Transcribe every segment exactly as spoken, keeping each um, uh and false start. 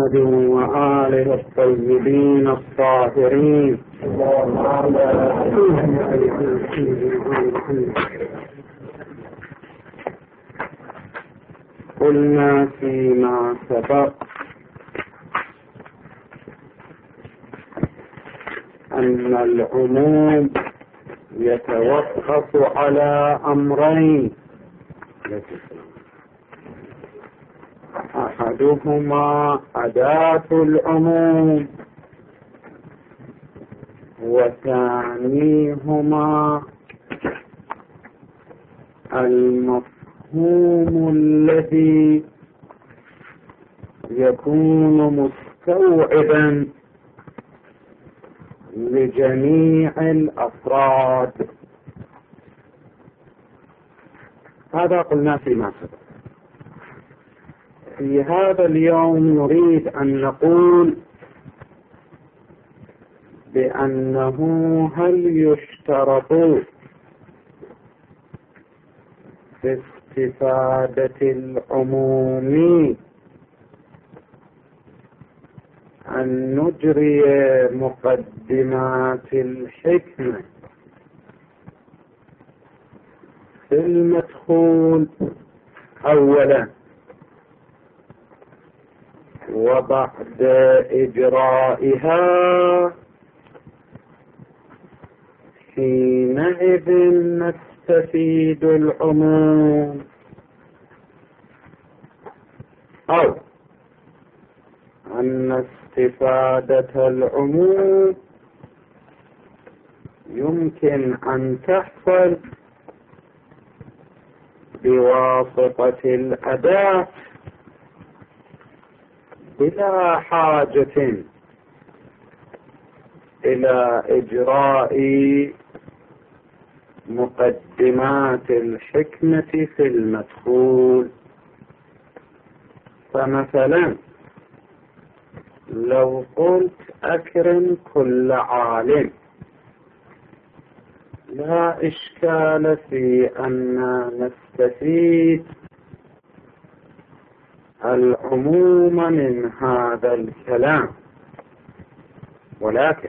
محمد وآله الطيبين الطاهرين. قلنا فيما سبق أن العموم يتوقف على أمرين: أحدهما أداة العموم، وثانيهما المفهوم الذي يكون مستوعبا لجميع الأفراد. هذا قلنا فيما سبق. في هذا اليوم نريد أن نقول بأنه هل يشترط في استفادة العموم أن نجري مقدمات الحكمة في المدخول أولا، وبعد إجرائها حينئذ نستفيد العموم، أو أن استفادة العموم يمكن أن تحصل بواسطة الأداة بلا حاجة إلى إجراء مقدمات الحكمة في المدخول. فمثلا لو قلت أكرم كل عالم، لا إشكال في أن نستفيد العموم من هذا الكلام، ولكن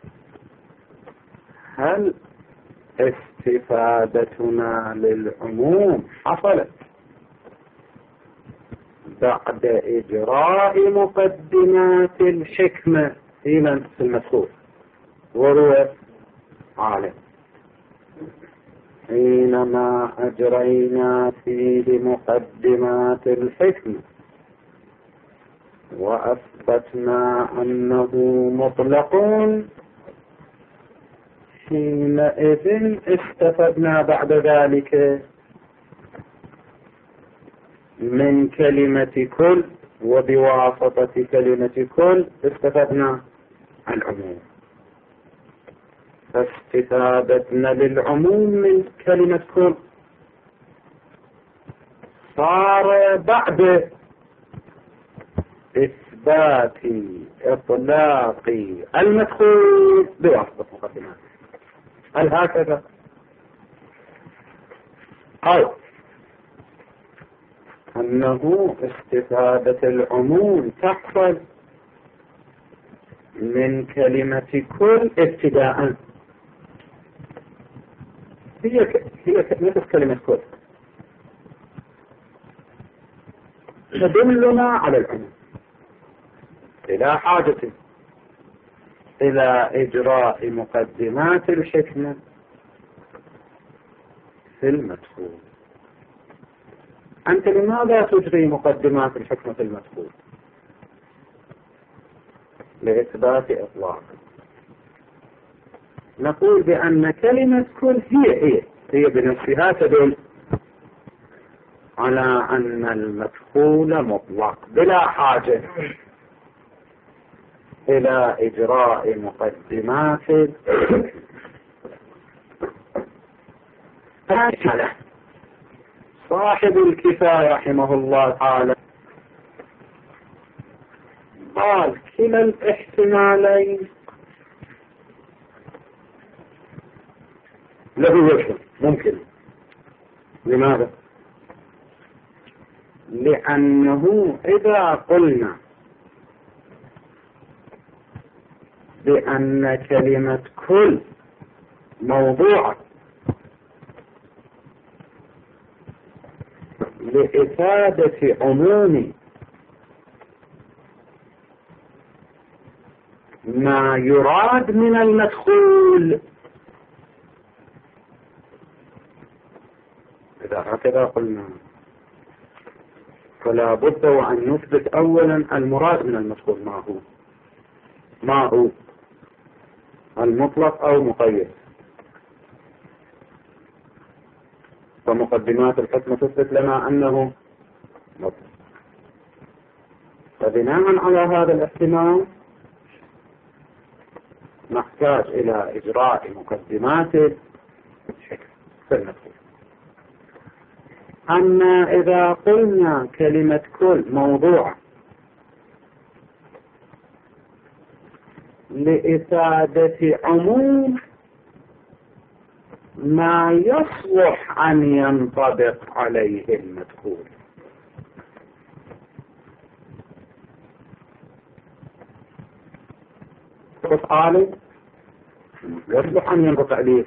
هل استفادتنا للعموم حصلت بعد إجراء مقدمات الحكمة في المدخول وهو عالم؟ حينما أجرينا فيه مقدمات الحكمة وأثبتنا أنه مطلق، حينئذ استفدنا بعد ذلك من كلمة كل، وبواسطة كلمة كل استفدنا العموم. فاستفادتنا للعموم من كلمة كل صار بعد إثبات إطلاق المدخول بواسطة مقدمات. هل هكذا؟ أو أنه استفادة العموم تحصل من كلمة كل ابتداء، هي هي مثل كلمة كل تدلنا على العموم بلا حاجة إلى إجراء مقدمات الحكمة في المدخول. أنت لماذا تجري مقدمات الحكمة في المدخول؟ لإثبات إطلاق. نقول بأن كلمة كل هي هي هي بنفسها تدل على أن المدخول مطلق بلا حاجة إلى إجراء مقدمات الحكمة. صاحب الكفاية رحمه الله تعالى قال كلا الاحتمالين له وجه ممكن. لماذا؟ لأنه إذا قلنا بأن كلمة كل موضوعة لإفادة عموم ما يراد من المدخول. إذا هكذا قلنا فلا بد وأن نثبت أولا المراد من المدخول ما هو ما هو المطلق أو مقيد. فمقدمات الحكمة تثبت لنا أنه مطلق، فبناء على هذا الاحتمال نحتاج إلى إجراء مقدمات الحكمة في المدخول. أما إذا قلنا كلمة كل موضوع لإفادة عموم ما يصلح أن ينطبق عليه المدخول، قف عالم يصلح أن ينطبق عليه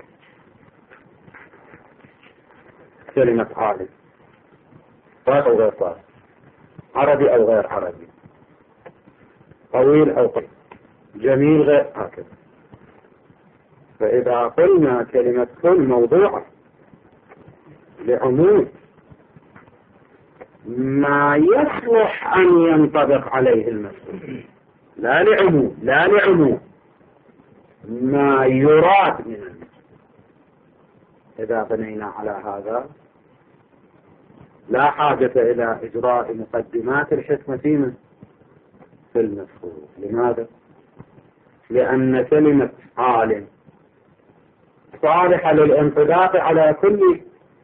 كلمة عالم، صار أو غير صار، عربي أو غير عربي، طويل أو قصير، جميل غير هكذا. فإذا قلنا كلمة كل موضوعة لعموم ما يصلح أن ينطبق عليه المسؤول، لا لعموم لا لعموم ما يراد من المسؤول. إذا بنينا على هذا لا حاجة إلى إجراء مقدمات الحكمة فيما في المفهوم. لماذا؟ لأن كلمة عالم صالحة للانطباق على كل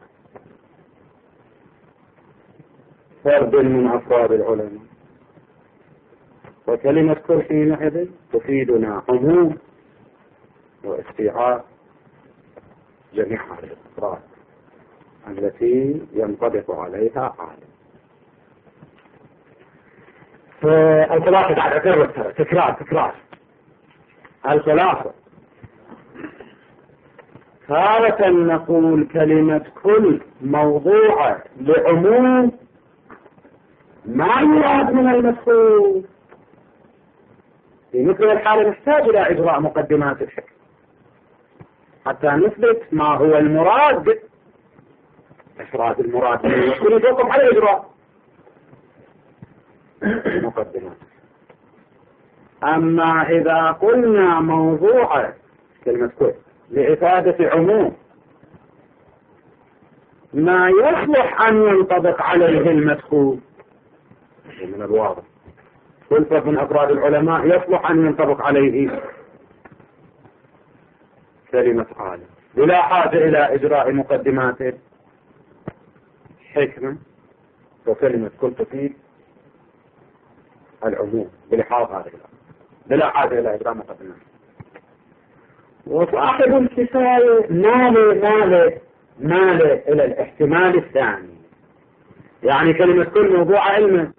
فرد من أفراد العلماء، وكلمة كل حينئذ تفيدنا عموم واستيعاب جميع هذه الأفراد التي ينطبق عليها عالم. فالخلاصة بعد أكرر تكرار تكرار الخلاصة تارة نقول كلمة كل موضوعة لعموم ما يراد من المدخول. في مثل الحالة نحتاج إلى إجراء مقدمات الحكم حتى نثبت ما هو المراد. إفراد المراد يكون يتوقف على إجراء مقدمات. أما إذا قلنا موضوع كلمة كل لإفادة عموم ما يصلح أن ينطبق عليه المدخول، من الواضح كل فرد من أفراد العلماء يصلح أن ينطبق عليه كلمة عالم بلا حاجة إلى إجراء مقدمات حكمة. وكلمة كل تفيد العموم بلحاظ هذه بلا حاجة إلى إجراء مقدمات. وصاحب الكفاية ماله ماله ماله إلى الاحتمال الثاني، يعني كلمة كل موضوع علمه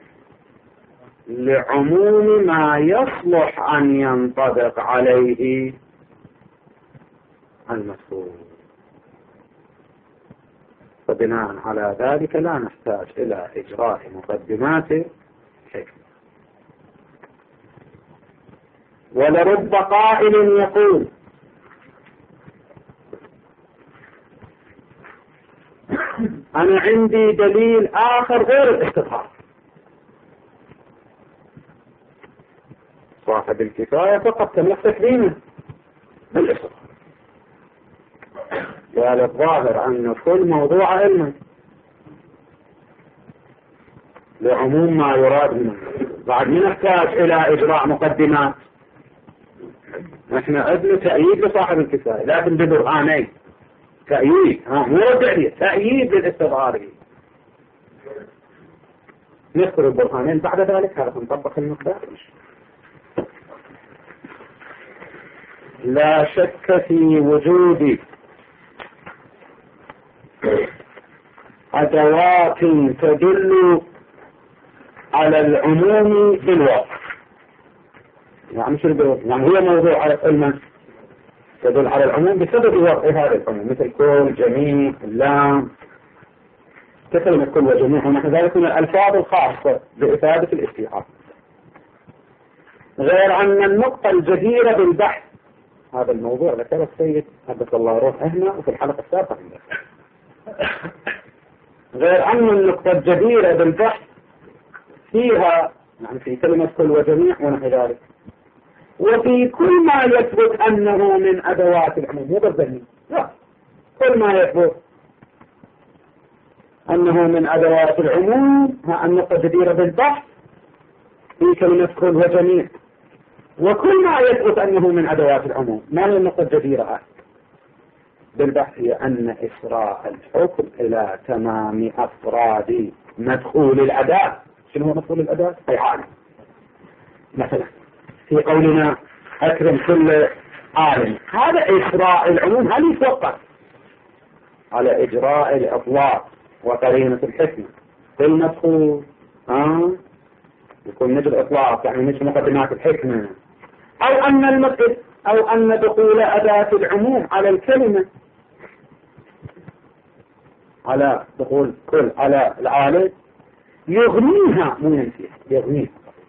لعموم ما يصلح أن ينطبق عليه المدخول. فبناء على ذلك لا نحتاج إلى إجراء مقدمات حكمة. ولرب قائل يقول أنا عندي دليل آخر غير الاستظهار. صاحب الكفاية فقط تم تسليمه بالاستظهار. قال الظاهر أن كل موضوع علم لعموم ما يراد منه، بعد ما نحتاج إلى إجراء مقدمات. نحن أدل تأييد لصاحب الكفاية لكن ببرهانين. تأييد ها مو تأييد تأييد للاستظهار. نذكر البرهانين بعد ذلك هذا نطبق المقدار. لا شك في وجود أدوات تدل على العموم بالواقع. يعني شو يقول؟ يعني هي موضوع على علما تدل على العموم بسبب وضع هذا العموم، مثل كل، جميع، اللام، كلمة كل وجميع، ونحو ذلك من الألفاظ الخاصة بإفادة الاستيعاب. غير أن النقطة الجديرة بالبحث، هذا الموضوع ذكره السيد حدث الله روح هنا وفي الحلقة السابقة، غير أن النقطة الجديرة بالبحث فيها يعني في كلمة كل وجميع ونحو ذلك، وفي كل ما يثبت أنه من أدوات العموم، مو بالذهني، لا، كل ما يثبت أنه من أدوات العموم، ها النقطة الجديرة بالبحث في كلمة كل وجميع، وكل ما يثبت أنه من أدوات العموم. ما هي النقطة الجديرة بالبحث؟ هي أن إسراء الحكم إلى تمام أفراد مدخول الأداة. شنو هو مدخول الأداة؟ أي عالم. مثلا في قولنا أكرم كل عالم، هذا إسراء العموم، هل يتوقف على إجراء الإطلاق وقرينة الحكمة في المدخول؟ آه يكون مثل إطلاق يعني مثل مقدمات الحكمة، أو أن المدخل أو أن دخول أداة العموم على الكلمة، على دخول كل على العالم يغنيها، مو ينسيها، يغنيها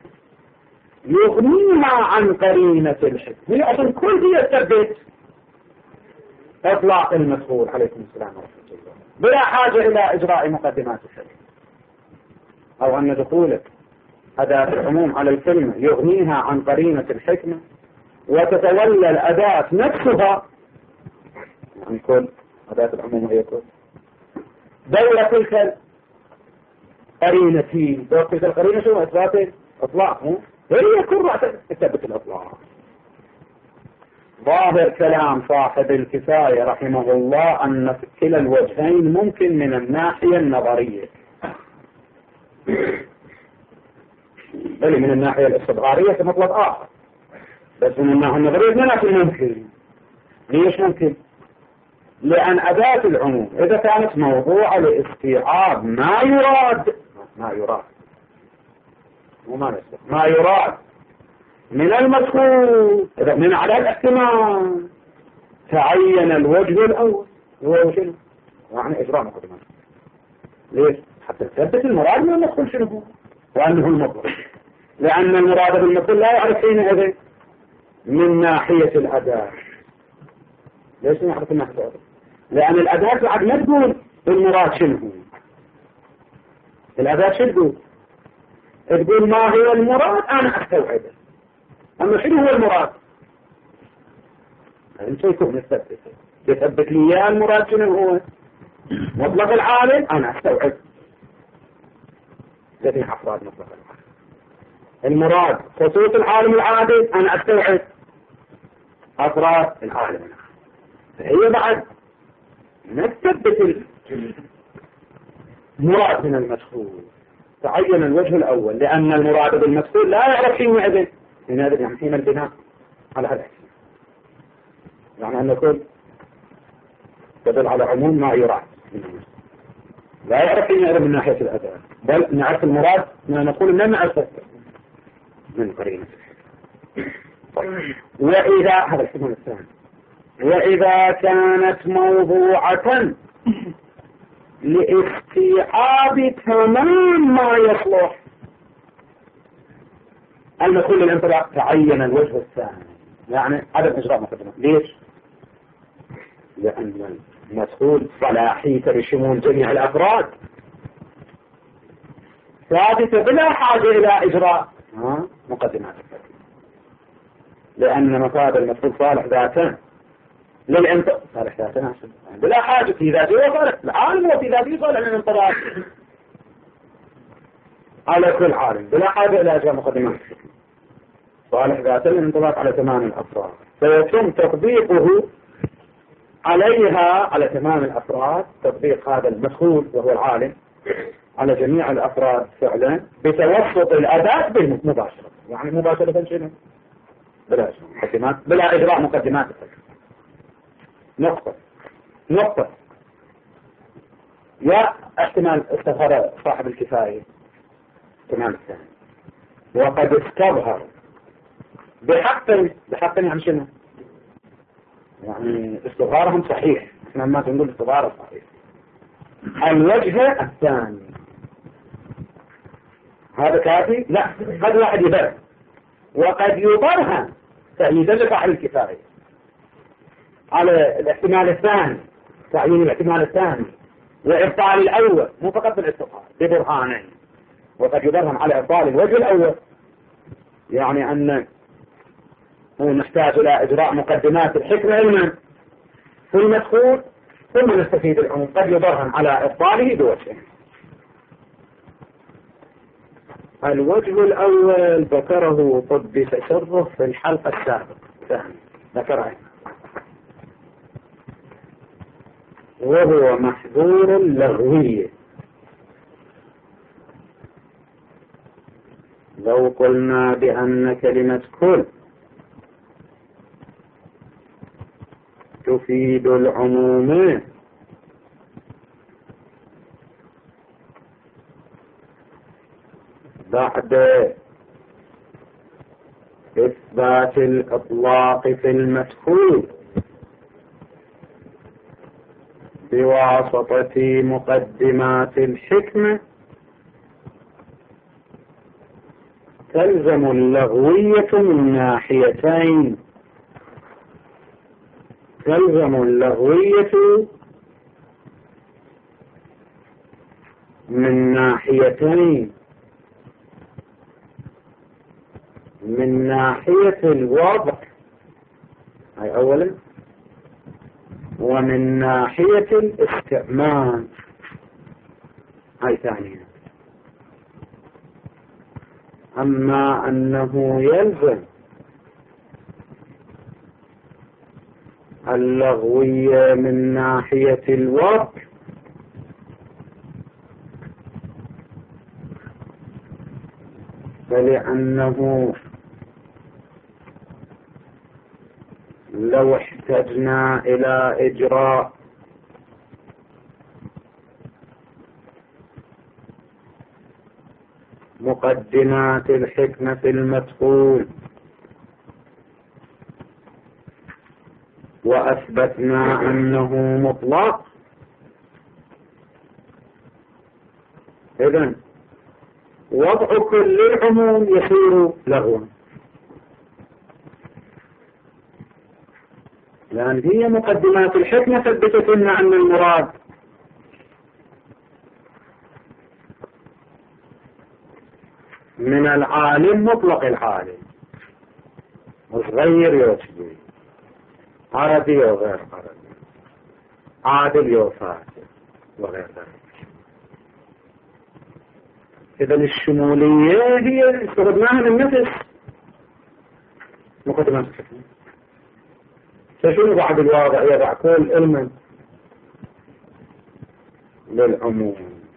يغنيها عن قرينة الحكمة. هي أصلا كل هي تثبت إطلاق المدخول عليكم السلام ورحمة الله بلا حاجة إلى إجراء مقدمات الحكمة، أو أن دخول أداة العموم على الكلمة يغنيها عن قرينة الحكمة، وتتولى الأداة نفسها، يعني كل أداة العموم هي كل دورة تلك القرينة، دورة تلك القرينة شو إثبات إطلاق، هي كل رأس تثبت الإطلاق. ظاهر كلام صاحب الكفاية رحمه الله أن كلا الوجهين ممكن من الناحية النظرية، بل من الناحية الاستبعارية كمطلب آخر، بس من الناحية النظرية لكن ممكن. ليش ممكن؟ لأن أداة العموم إذا كانت موضوعة لاستيعاب ما يراد ما يراد وما نسبة ما يراد من المدخول، إذا من على الاحتمال تعين الوجه الأول هو شنو؟ يعني إجراء مقدمات. ليش؟ حتى تثبت المراد من المدخول شنو هو وأنه المطلق، لأن المراد بالمدخول لا يعرف حينئذ من ناحية الأداة. ليش ما يعرف من ناحية الأداة؟ لأن الأداة بعد ما تقول المراد شنو هو. الأداة شنو تقول؟ تقول ما هو المراد أنا أستوعبه، أما شنو هو المراد؟ أنت يكون يثبت يثبت لي يا المراد شنو هو مطلق العالم أنا أستوعب. جميع أفراد مطلق العالم المراد خصوص العالم العادل أنا أستوعب أفراد العالم العادل. فهي بعد نثبت المراد من المدخول تعين الوجه الأول، لأن المراد بالمدخول لا يعرف حينئذ حينئذ يعني حين البناء على هذا يعني أن نقول تدل على عموم ما يراد، لا يعرف حينئذ من ناحية الأداء، بل نعرف المراد من نقول لم نعرف من قرينة. وإذا هذا الاحتمال الثاني، وإذا كانت موضوعة لاستيعاب تمام ما يصلح المدخول للانطلاق تعين الوجه الثاني، يعني عدم إجراء مقدمات. ليش؟ لأن المدخول صلاحيته بشمول جميع الأفراد ثابتة بلا حاجة إلى إجراء مقدمات، لأن مفاد المدخول صالح ذاتا للانطلاق، صالح ذاتا بلا حاجة في ذاته وصالح العالم وفي ذاته صالح للانطلاق على كل عالم بلا حاجة إلى إجراء مقدمات، صالح ذاتا للانطلاق على تمام الأفراد، فيتم تطبيقه عليها على تمام الأفراد، تطبيق هذا المدخول وهو العالم على جميع الأفراد فعلا بتوسط الأداة بالمباشرة، يعني مباشرة شنو؟ بلا مقدمات بلا إجراء مقدمات. نقطة نقطة يا احتمال استظهر صاحب الكفاية احتمال الثاني، وقد استظهر بحق بحق يعني شنو؟ يعني استظهارهم صحيح، احنا ما نقول استظهاره صحيح. الوجه الثاني هذا كافي؟ لا، قد واحد يبرهن وقد يبرهن تأييدا لفاعل الكفاية على الاحتمال الثاني، تعيين الاحتمال الثاني وإبطال الأول، مو فقط بالاستظهار ببرهانين. وقد يبرهن على إبطال الوجه الأول، يعني أن نحتاج إلى إجراء مقدمات الحكمة علما في المدخول ثم نستفيد العموم. قد يبرهن على إبطاله بوجهين. الوجه الأول ذكره طب تشرف في الحلقة السابقة، ذكره وهو محظور اللغوية. لو قلنا بأن كلمة كل تفيد العموم بعد إثبات الإطلاق في المدخول بواسطة مقدمات الحكمة، تلزم اللغوية من ناحيتين. تلزم اللغوية من ناحيتين، من ناحية الوضع هاي أولا، ومن ناحية الاستعمال هاي ثانيا. أما أنه يلزم اللغوية من ناحية الوضع فلأنه لو احتجنا إلى إجراء مقدمات الحكمة في المدخول وأثبتنا أنه مطلق، إذن وضع كل العموم يصير لغوا، لأن هي مقدمات الحكمة ثبتت لنا أن المراد من العالم مطلق العالم، صغير يوجد، عربي وغير عربي، عادل وفاسد وغير ذلك. إذا الشمولية هي استخدمناها من نفس مقدمات الحكمة. فشنو بعد الواضع يضع كل علم للعموم،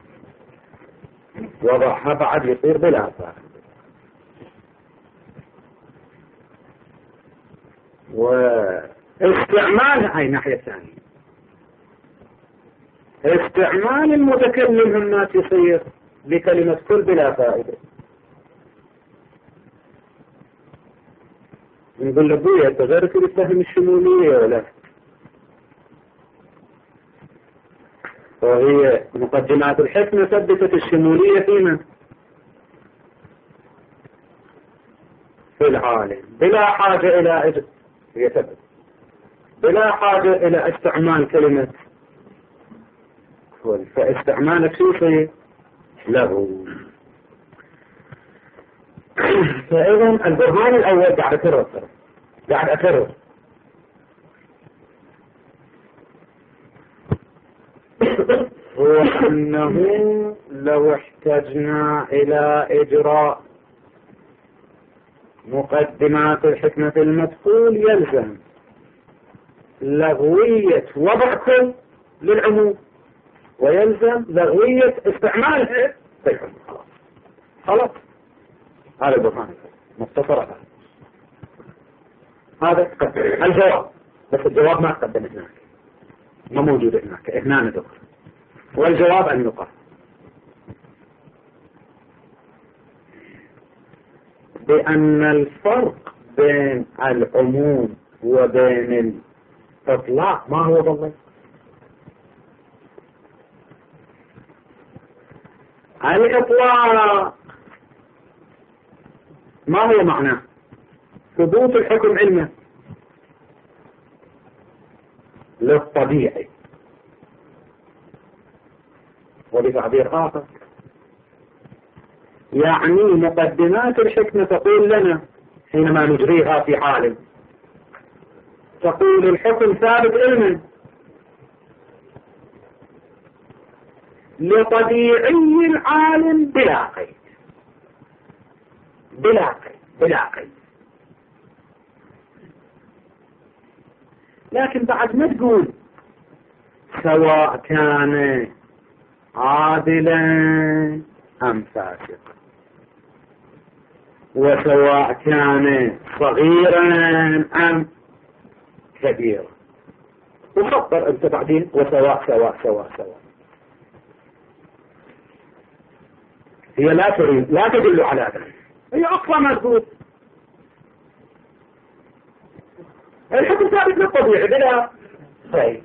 وضعها بعد يصير بلا فائدة. واستعمالها هاي الناحية الثانية، استعمال المتكلم الناس يصير لكلمة كل بلا فائدة. نقول لأبويا أنت غيرك يفهم الشمولية ولا؟ وهي مقدمات الحكمة ثبتت الشمولية فيما في العالم بلا حاجة إلى إجراء، هي ثبت بلا حاجة إلى استعمال كلمة كل، فاستعمالك شو شيء له. فإذا البرهان الأول قاعد أكرر قاعد أكرر هو أنه لو احتجنا إلى إجراء مقدمات الحكمة في المدخول يلزم لغوية وضع كل للعموم ويلزم لغوية استعمالها في العموم. خلاص هذا البرهان مختصر هذا. هذا تقدم الجواب، بس الجواب ما تقدم هناك، ما موجود هناك، هنا ندخل. والجواب أن يقال بأن الفرق بين العموم وبين الإطلاق ما هو بالله؟ الإطلاق ما هو معناه؟ ثبوت الحكم علمه للطبيعي، وبتعبير آخر يعني مقدمات الحكمة تقول لنا حينما نجريها في عالم، تقول الحكم ثابت علما لطبيعي العالم بلا قيد، بلا قيد بلا قيد. لكن بعد ما تقول سواء كان عادلا أم فاسق، وسواء كان صغيرا أم كبيرا، وفكر أنت بعدين وسواء سواء سواء سواء، هي لا تريد لا تدل على ذلك، هي أقوى ما تقول الحكم ثابت للطبيعي بلا طيب.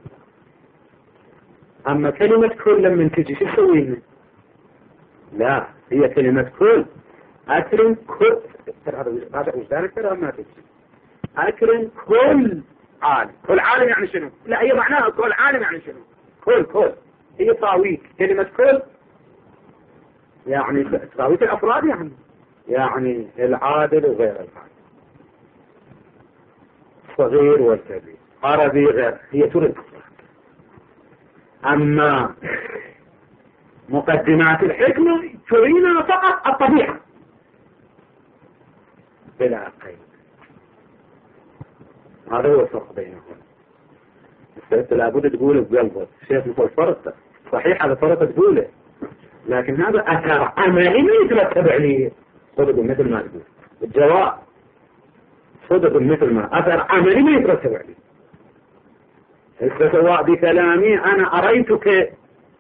أما كلمة كل لما تجي شو تسوي لنا؟ لا، هي كلمة كل أكرم كل هذا وجدانك ترى ما تجي أكرم كل عالم. كل عالم يعني شنو؟ لا، هي معناها كل عالم يعني شنو؟ كل كل هي طاويك. كلمة كل يعني طاويك الأفراد، يعني يعني العادل وغير العادل، صغير والكبير، عربي غير، هي تريد. أما مقدمات الحكمة ترينا فقط الطبيعة بلا قيد. هذا هو الفرق بينهم. انت لابد تقول بقلبك شيخ مثل فرق صحيح، هذا فرق تقوله، لكن هذا أثر عملي ما يترتب عليه. صدق مثل ما تقول الجواب، صدق مثل ما أثر عملي ما يترتب عليه. سواء بكلامي أنا أريتك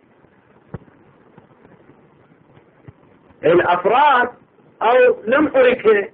الأفراد أو لم أرك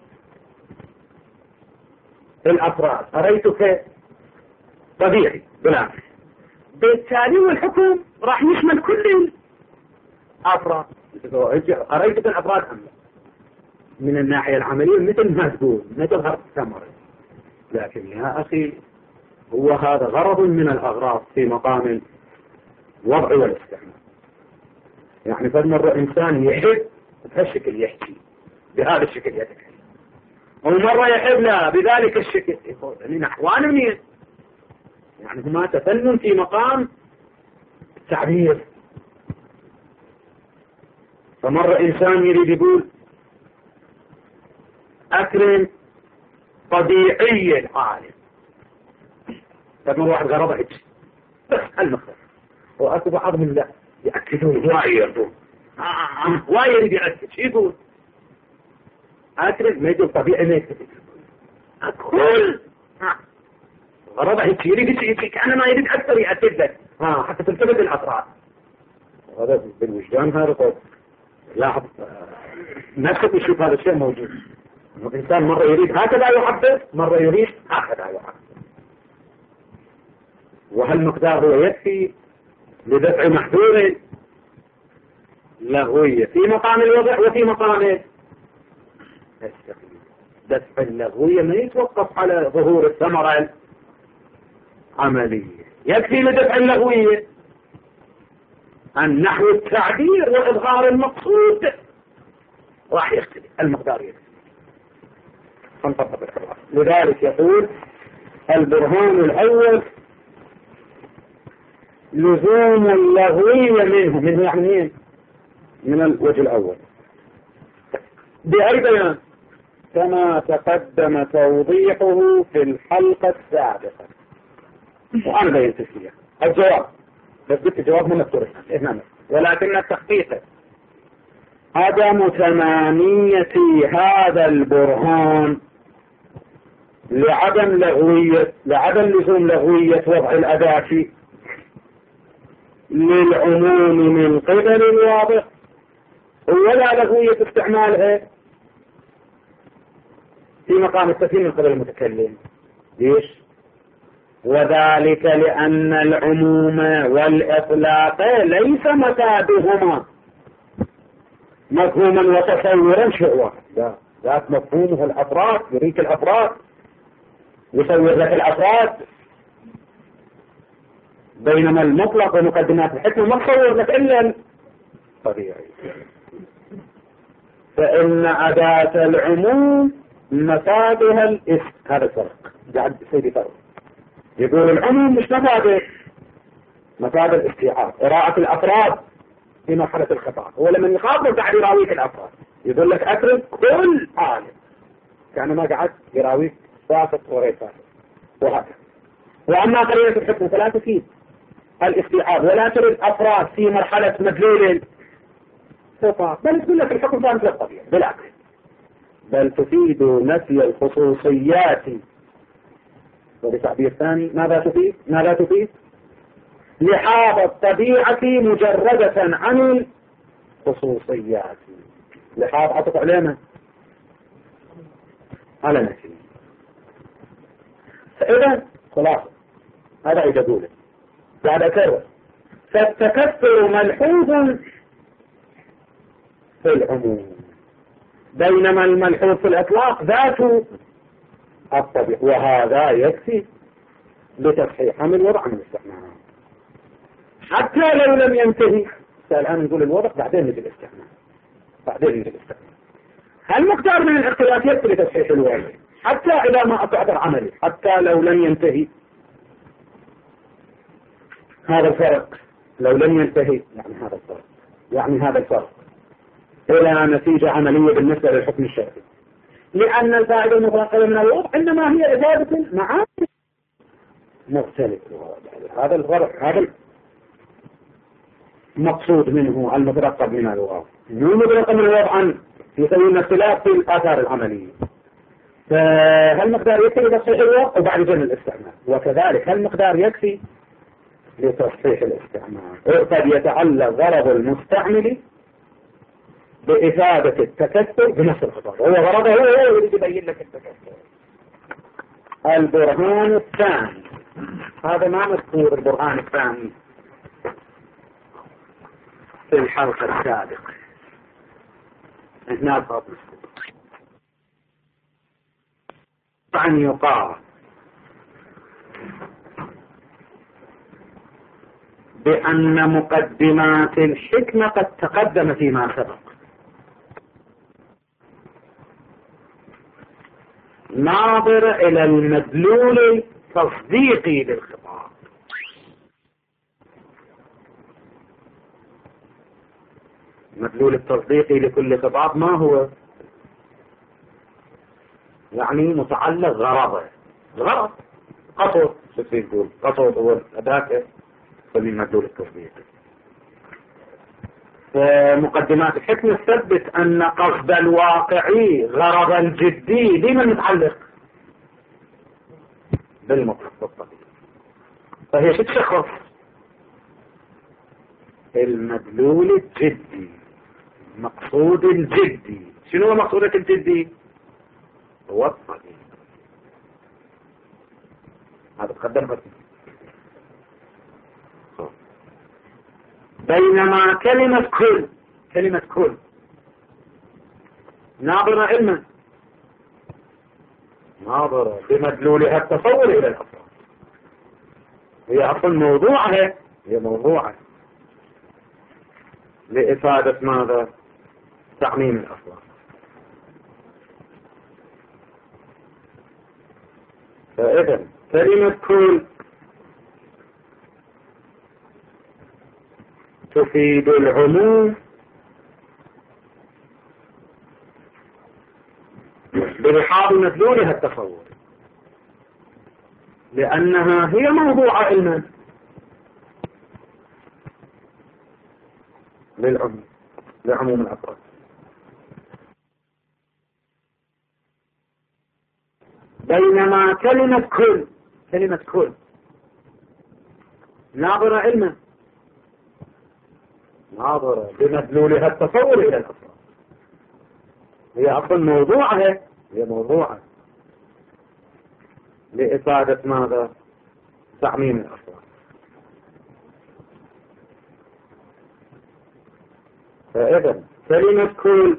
الأفراد، أريتك طبيعي بلا، بالتالي والحكم راح يشمل كل الأفراد. أريتك الأفراد أم لا؟ من الناحية العملية مثل ما تقول ما تظهر ثمرة، لكن يا أخي هو هذا غرض من الأغراض في مقام الوضع والاستعمال. يعني فالمرة إنسان يحب بهالشكل يحكي، بهذا الشكل يتكلم، ومرة يحب لا بذلك الشكل يقول لنا أحوال منين، يعني هما تفنن في مقام التعبير. فمرة إنسان يريد يقول أكرم طبيعي العالم، فمن واحد غرضه هيك بس المختصر، وأكو بعضهم لا يأكدون وايد يردون وايد يريد يأكد شو يقول أكرم ما يقول طبيعي ما يكتب كل غرضه هيك يريد يريد كأنه ما يريد أكثر يأكد لك ها حتى تلتفت الأطراف. هذا بالوجدان هذا طب لاحظ نفسك وشوف هذا الشيء موجود. الإنسان مرة يريد هكذا يحدث، مرة يريد هكذا يحدث، وهل مقدار هو يكفي لدفع محذور لغوية في مقام الوضع وفي مقام التقييد. دفع اللغوية ما يتوقف على ظهور الثمرة العملية، يكفي لدفع اللغوية النحو التعبير وإظهار المقصود راح يختلف المقدار يكفي. لذلك يقول البرهان الأول لزوم اللغوية منه منه يعني من الوجه الأول بأي بيان كما تقدم توضيحه في الحلقة السابقة، وأنا بينت فيها الجواب، بس قلت الجواب من الطرق ولكن التحقيق عدم تمامية هذا البرهان لعدم لغوية لعدم لزوم لغوية وضع الأداة للعموم من قبل الواضح، ولا لغوية استعمالها في مقام التفهيم من قبل المتكلم. ليش؟ وذلك لأن العموم والإطلاق ليس مفادهما مفهوما وتصورا شيء واحد، لا، ذات مفهومه الأفراد، يريك الأفراد، يصور لك الأفراد، بينما المطلق ومقدمات الحكمة ما تصور لك إلا الطبيعي. فإن أداة العموم مفادها الاسم، هذا الفرق. قاعد سيدي فرق، يقول العموم مش مفاده، مفاد الاستيعاب، قراءة الأفراد في مرحلة الخطاب. هو لما يخاطب قاعد يراويك الأفراد، يقول لك أكرم كل عالم، كان ما قاعد يراويك فاسد وغير فاسد وهكذا. وأما قرينة الحكم فلا تفيد الاستيعاب ولا ترد أفراد في مرحلة مدلول الخطاب، بل تقول لك الحكم فاسد للطبيعي، بالعكس، بل تفيد نفي الخصوصيات. وبتعبير ثاني ماذا تفيد؟ ماذا تفيد؟ لحاظ الطبيعة مجردة عن الخصوصيات. لحاظ عطف علينا على نفسه. فإذا خلاص هذا عيد أقوله بعد أكرر. فالتكثر ملحوظ في العموم، بينما الملحوظ في الإطلاق ذاته الطبيعي، وهذا يكفي لتصحيح من الوضع من الاستعمال حتى لو لم ينتهي. الآن نقول الوضع بعدين نجي الاستعمال، بعدين نجي الاستعمال. هل مقدار من الاختلاف يكفي لتصحيح الوضع حتى إذا ما أتعذر عملي، حتى لو لم ينتهي. هذا الفرق، لو لم ينتهي يعني هذا الفرق، يعني هذا الفرق إلى نتيجة عملية بالنسبة للحكم الشرعي، لأن الفائدة المتنقلة من الوضع إنما هي إفادة المعاني مختلفة. هذا الفرق، هذا المقصود منه المترقب من الوضع، مو المترقب من الوضع عن يسوي اختلاف في الآثار العملية. فهل مقدار يكفي لتصحيح الوضع وبعد ذلك الاستعمال، وكذلك هل مقدار يكفي لتصحيح الاستعمال. وقد يتعلق غرض المستعمل بإفادة التكثر بنفس الخطاب، هو غرضه هو هو يريد يبين لك التكثر. البرهان الثاني، هذا ما مذكور البرهان الثاني في الحلقة السابقة، هنا الخط عن يقال بأن مقدمات الحكمة قد تقدم فيما سبق، ناظر إلى المدلول التصديقي للخطاب. المدلول التصديقي لكل خطاب ما هو؟ يعني متعلق غرضه، الغرض قصد، شو يقول قصد هو أداته فمن المدلول التصديقي. مقدمات الحكمة تثبت أن قصد الواقعي غرض الجدي لمن متعلق بالمطلق بالطبيعي، فهي تتشخص المدلول الجدي، مقصود الجدي. شنو هو مقصودك الجدي؟ هو الطبيعي. هذا تقدم بس. بينما كلمة كل، كلمة كل ناظرة علما، ناظرة بمدلولها التصور إلى الأفراد، هي أصلا موضوعها، هي موضوعها لإفادة ماذا؟ تعميم الأفراد. فإذا كلمة كل تفيد العموم برحاب مدلولها التصور، لأنها هي موضوع علما للعموم، لعموم الأفراد. بينما كلمة كل، كلمة كل ناظرة علما، ناظرة بمدلولها التصور إلى الأفراد، هي أصلا موضوعها، هي موضوعها لإفادة ماذا؟ تعميم الأفراد. فإذا كلمة كل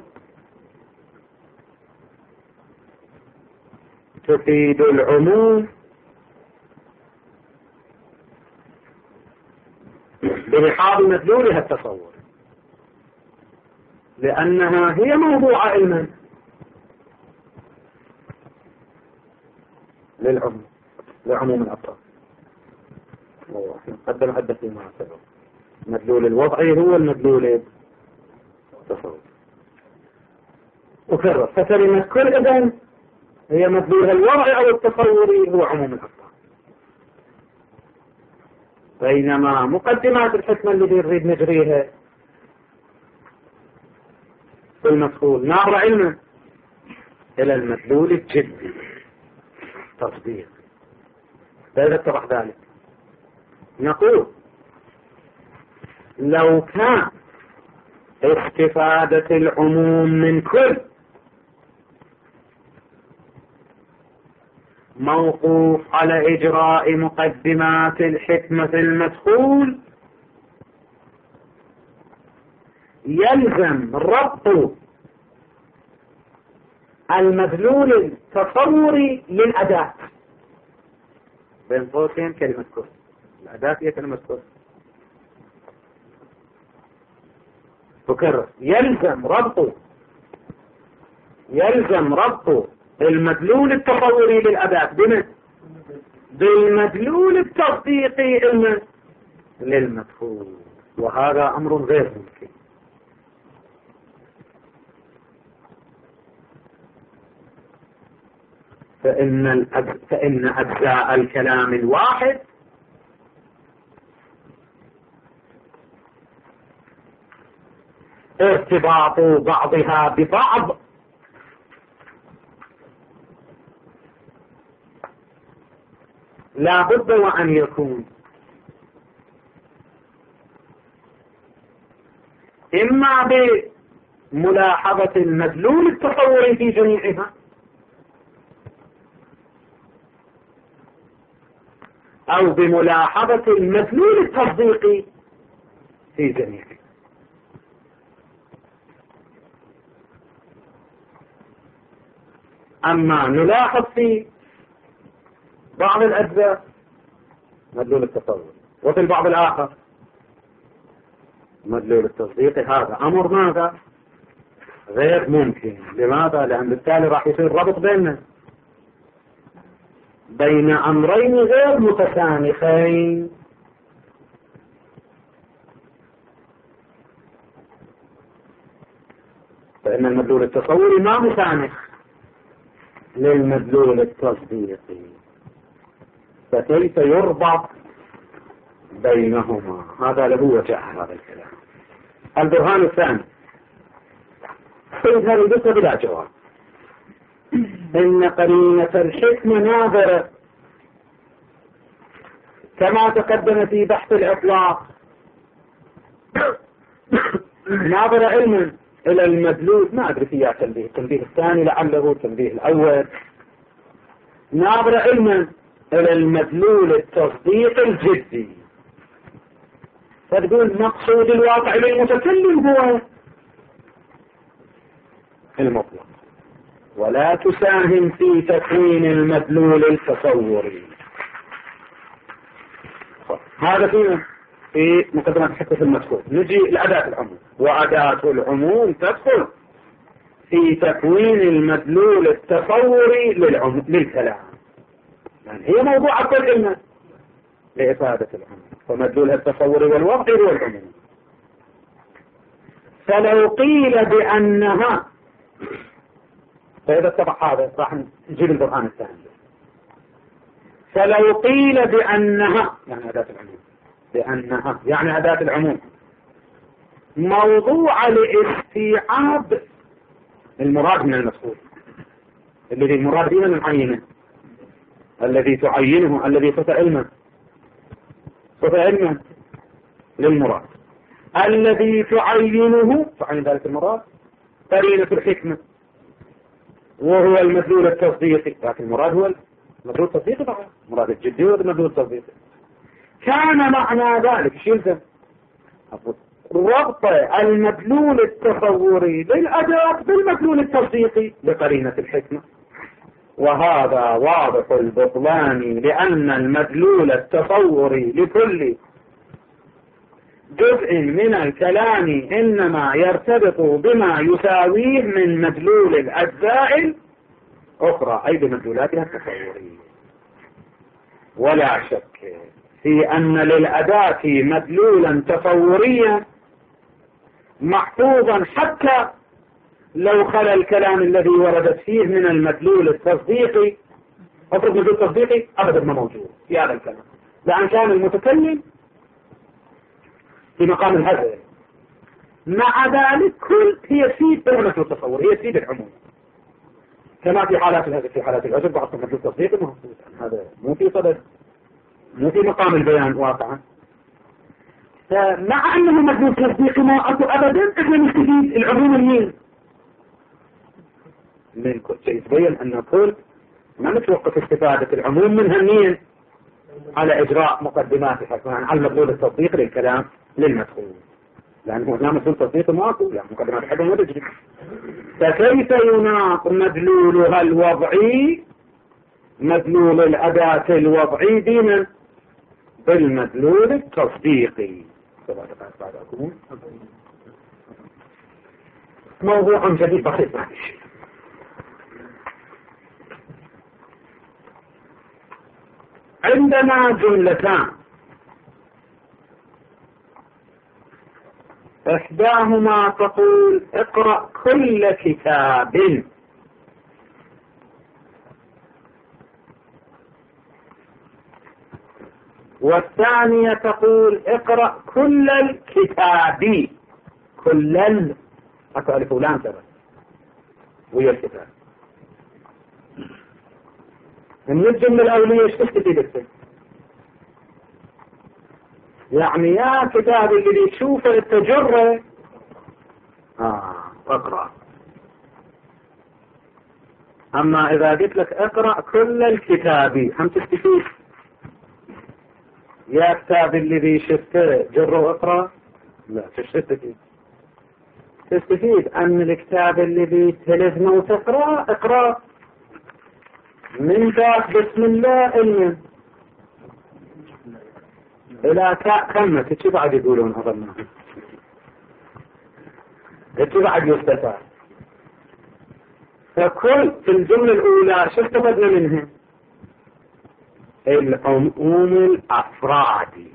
تفيد العموم بلحاظ مدلولها التصور، لأنها هي موضوع علما للعموم لعموم الأفراد. قدم عدة فيما سبق. المدلول الوضعي هو المدلول التصوري. أكرر، فكلمة كل إذن هي مدلولها الوضعي أو التصوري هو عموم الأفراد، بينما مقدمات الحكمة اللي نريد نجريها في المدخول نعبر علما إلى المدلول الجدي تصديق. فإذا اتضح ذلك نقول لو كان استفادة العموم من كل موقوف على إجراء مقدمات الحكمة في المدخول، يلزم ربط المدلول التصوري للأداة بين قوسين كلمة كل. الأداة هي كلمة كل. فكرر، يلزم ربط يلزم ربط المدلول التصوري للأداة بمن؟ بالمدلول التصديقي للمدخول، وهذا أمر غير ممكن. فإن, الأج... فإن أجزاء الكلام الواحد ارتباط بعضها ببعض لا بد وأن يكون إما بملاحظة المدلول التصوري في جميعها أو بملاحظة المدلول التصديقي في جميعها. أما نلاحظ في بعض الأجزاء مدلول التصور، وفي البعض الآخر مدلول التصديق، هذا أمر ماذا؟ غير ممكن. لماذا؟ لأن بالتالي راح يصير ربط بيننا بين أمرين غير متسانخين. فإن المدلول التصوري ما مسانخ للمدلول التصديقي، فكيف يربط بينهما؟ هذا له وجه هذا الكلام. البرهان الثاني هذه القصة بلا جواب. إن قرينة الحكمة ناظرة كما تقدم في بحث الإطلاق ناظرة علما إلى المدلول، ما أدري فيها تنبيه، التنبيه الثاني لعله التنبيه الأول، ناظرة علما إلى المدلول التصديق الجدي، فتقول مقصود الواقع للمتكلم هو المطلق، ولا تساهم في تكوين المدلول التصوري. هذا فيه في مقدمة الحكمة المدخول. نجي لأداة العموم، وأداة العموم تدخل في تكوين المدلول التصوري للكلام، يعني هي موضوع كل علم لإفادة العموم، فمدلولها التصوري والوضعي هو العموم. فلو قيل بأنها، فإذا اتبع هذا راح نجيب البرهان الثاني. فلو قيل بأنها يعني أداة العموم، بأنها يعني أداة العموم موضوع لاستيعاب المراد من المدخول، الذي المراد به المعينة، الذي تعينه، الذي صفة علما صفة علما للمراد، الذي تعينه تعين ذلك المراد قرينة الحكمة وهو المدلول التصديقي، لكن المراد هو مدلول تصديقي بعد مراد الجدي ولا مدلول تصديقي. كان معنى ذلك شيلته ربط المدلول التصوري للأداة بالمدلول التصديقي لقرينة الحكمة، وهذا واضح البطلان، لأن المدلول التصوري لكل جزء من الكلام إنما يرتبط بما يساويه من مدلول الأجزاء الأخرى، أي بمدلولاتها التصورية. ولا شك في أن للأداة مدلولا تصوريا محفوظا حتى لو خلا الكلام الذي وردت فيه من المدلول التصديقي. أفرض مدلول تصديقي أبدا ما موجود في هذا الكلام، لأن كان المتكلم في مقام الهزل. مع ذلك كل هي تفيد برمة التصور، هي تفيد العموم، كما في حالات الهزل. في حالات الهزل بعض مدلول تصديقي موجود، هذا مو في صدد، مو في مقام البيان واقعا. فمع أنه مدلول تصديقي ما أكو أبدا، إحنا نستفيد العموم المين من كل شيء. يتبين أن كل ما نتوقف استفادة العموم منها مين على إجراء مقدمات الحكم، يعني على المدلول التصديقي للكلام للمدخول، لأنه هنا مدلول تصديقي ماكو، يعني مقدمات الحكم ما تجري. فكيف يناق مدلولها الوضعي مدلول الأداة الوضعي دينا بالمدلول التصديقي؟ موضوع جديد بسيط ما شيء. عندنا جملتان، إحداهما تقول اقرأ كل كتاب، والثانية تقول اقرأ كل الكتاب. كل ال ألف ولام ترى ويا الكتاب. من الجملة الأولية ايش تستفيد السن؟ يعني يا كتاب اللي تشوفه التجرة آه اقرأ. أما إذا قلت لك اقرأ كل الكتاب هم تستفيد. يا كتاب اللي شفته جره اقرأ، لا تستفيد. تستفيد أن الكتاب اللي تلزمه وتقرأ اقرأ من ذاك بسم الله علما إلى تاء كلمة. كيف بعد يقولون أظنها كيف بعد يستفاد. فكل في الجملة الأولى شو استفدنا منها؟ العموم الأفرادي.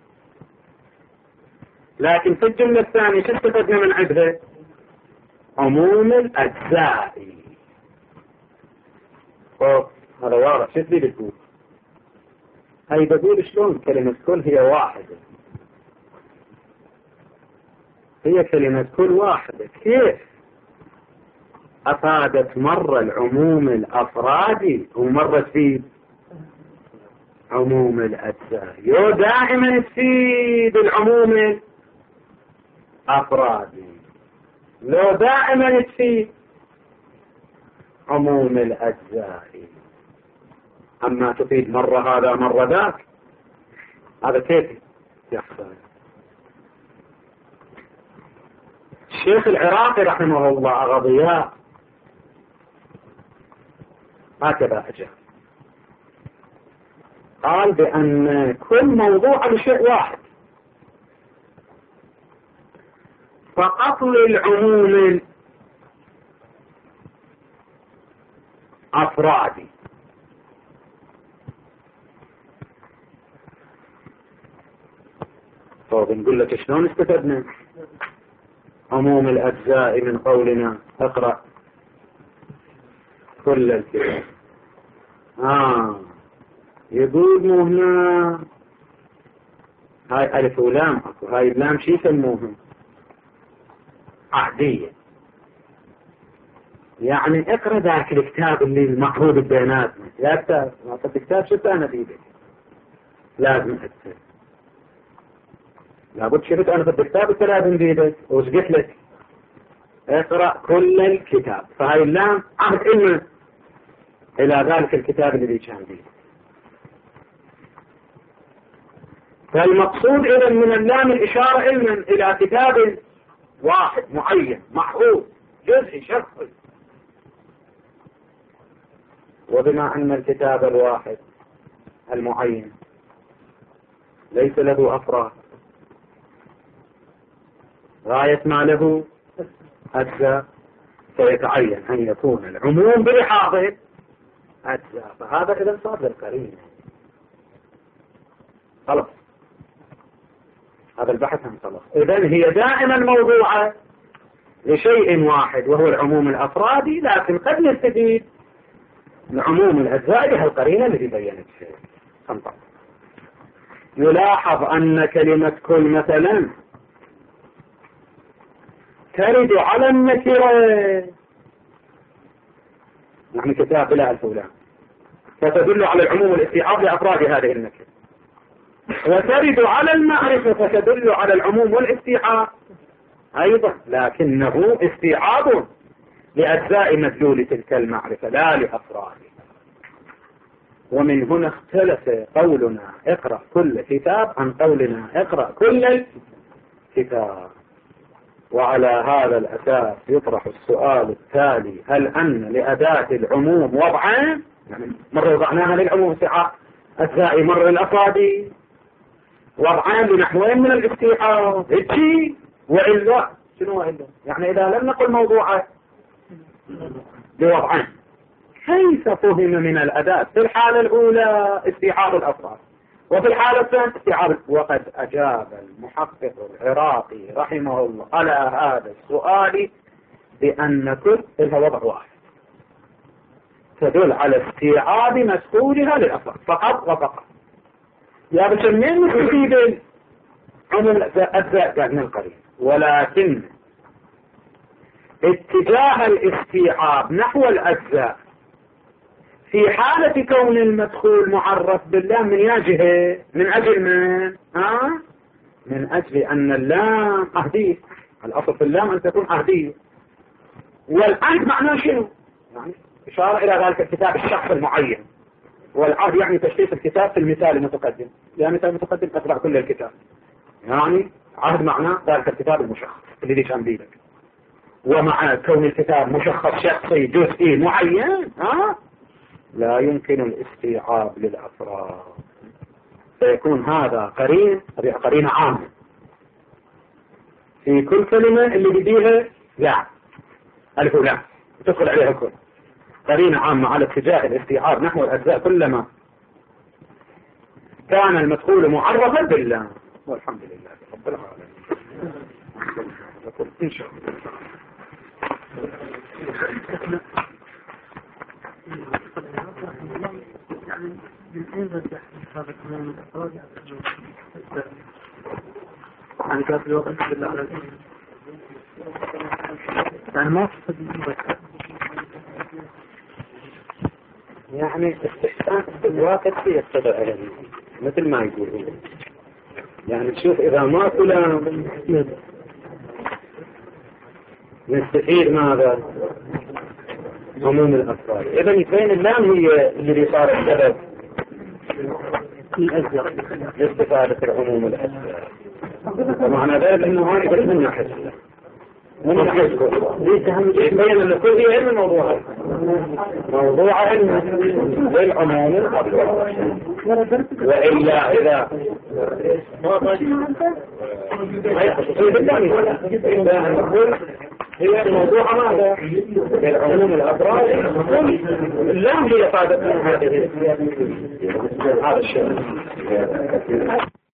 لكن في الجملة الثانية شو استفدنا من عندها؟ عموم الأجزاء. أوه. هذا واضح. شو تريد تقول؟ هاي بقول شلون كلمة كل هي واحدة، هي كلمة كل واحدة، كيف أفادت مرة العموم الأفرادي ومرة تفيد عموم الأجزاء؟ يو دائما تفيد العموم الأفرادي، لو دائما تفيد عموم الأجزاء. أما تفيد مرة هذا مرة ذاك، هذا كيف يحصل؟ الشيخ العراقي رحمه الله أغضياء هكذا أجاب، قال بأن كل موضوع بشيء واحد، فقط للعموم الأفرادي. طيب نقول لك شلون استفدنا عموم الأجزاء من قولنا اقرأ كل الكتاب؟ آه يقول مو هنا هاي ألف ولام، هاي اللام شي يسموها عهدية، يعني اقرأ ذاك الكتاب اللي المعروض بيناتنا. يا كتاب ما أعطيت كتاب شو أنا بيدك لازم أكتب، لابد شفت أنا في الكتاب أنت لازم بيدك، وش قلت لك؟ اقرأ كل الكتاب. فهاي اللام عهد إلنا إلى ذلك الكتاب الذي كان به. فالمقصود إذن من اللام الإشارة علما إلى كتاب واحد معين محفوظ جزئي شخصي. وبما أن الكتاب الواحد المعين ليس له أفراد، غاية ما له أجزاء، فيتعين أن يكون العموم بلحاظه أجزاء، فهذا إذا صار للقرينة. خلاص هذا البحث انطلق. إذن هي دائما موضوعة لشيء واحد وهو العموم الأفرادي، لكن قد نستفيد من عموم الأجزاء بها القرينة التي بينت شيء. انطلق. يلاحظ أن كلمة كل مثلا ترد على النكرة، يعني كتاب بلا ألف ولام، فتدل على العموم والاستيعاب لأفراد هذه النكرة، وترد على المعرفة فتدل على العموم والاستيعاب أيضا، لكنه استيعاب لأجزاء مدلول تلك المعرفة لا لأفراد. ومن هنا اختلف قولنا اقرأ كل كتاب عن قولنا اقرأ كل كتاب. وعلى هذا الأساس يطرح السؤال التالي: هل أن لأداة العموم وضعان؟ يعني مرة وضعناها للعموم استيعاب أجزاء، مرة للأفراد وضعان لنحوين من الاستيعاب. إجي وإلا شنو إلا؟ يعني إذا لم نقل موضوعا بوضعان كيف فهم من الأداة في الحالة الأولى استيعاب الأفراد وفي الحالة الثانية استيعاب؟ وقد أجاب المحقق العراقي رحمه الله على هذا السؤال بأن كل لها وضع واحد تدل على استيعاب مسؤولها للأفراد فقط وفقط. يا بسمين نستفيد عن الأجزاء من القريب، ولكن اتجاه الاستيعاب نحو الأجزاء في حالة كون المدخول معرف باللام من جهة، من أجل من ها؟ من أجل أن اللام عهدية. الأصل في اللام أن تكون عهدية، والعهد معناه شنو؟ يعني إشارة إلى ذلك الكتاب الشخص المعين، والعهد يعني تشخيص الكتاب في المثال المتقدم. يا مثال متقدم أتبع كل الكتاب، يعني عهد معناه ذلك الكتاب المشخص الذي كان بيدك. ومع كون الكتاب مشخص شخصي جزئي معين ها؟ لا يمكن الاستيعاب للأفراد، فيكون هذا قرين قرينة عامة في كل كلمة اللي بديها لا ألف ولا تدخل عليها كل قرينة عامة على اتجاه الاستيعاب نحو الأجزاء كلما كان المدخول معرفا بالله. والحمد لله رب العالمين. إن شاء الله. يعني من أين رجح هذا الكلام من الأفراد؟ يعني كان في الوقت بالله على الأمر يعني ما يعني استحسان بالواقع في الصدر عليه مثل ما يقولون. يعني تشوف إذا ما كلام نستفيد ماذا؟ عموم الأفراد. إذا يبين اللام هي اللي صار السبب لاستفادة العموم الأجزاء. ومعنى ذلك أنه هذا بس من ناحية من ناحية يبين أن كل هي علم الموضوع موضوع علم للعموم الأفراد. وإلا إذا ما يخصصي بالله إذا نقول هي الموضوع ماذا؟ العموم الأفراد اللام هي صادقة هذه هذا الشيء.